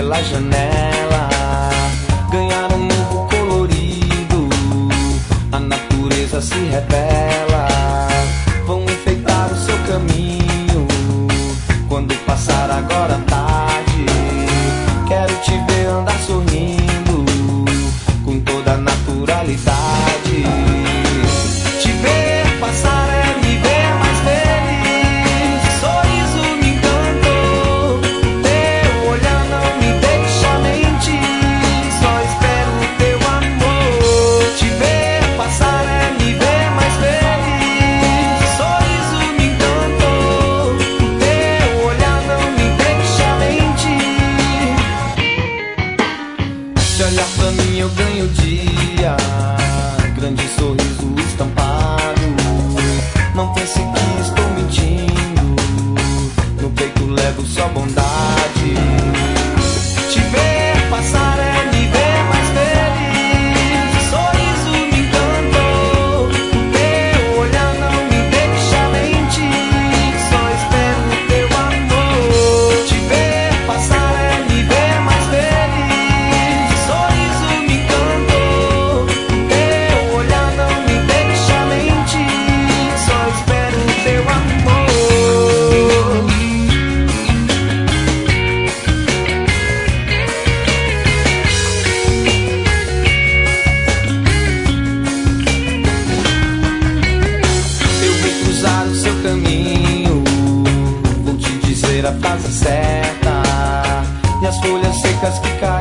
pela janela, ganhar um novo colorido, a natureza se revela. Vão enfeitar o seu caminho, quando passar agora à tarde. Quero te ver andar sorrindo, com toda a naturalidade. Te ver passar é me ver mais feliz, sorriso me encantou, teu olhar não me deixa mentir, só espero o teu amor. Te ver passar é me ver mais feliz, sorriso me encantou, teu olhar não me deixa mentir. Se olhar pra mim eu ganho dia, grande sorriso estampado. Não pense que estou mentindo, no peito levo só bondade. Te ver passar é me ver mais feliz, sorriso me encantou, o teu olhar não me deixa mentir, só espero o teu amor. Te ver passar é me ver mais feliz, sorriso me encantou, o teu olhar não me deixa mentir, só espero o teu amor. Eu vou cruzar o seu caminho, vou te dizer a frase certa, e as folhas secas que caem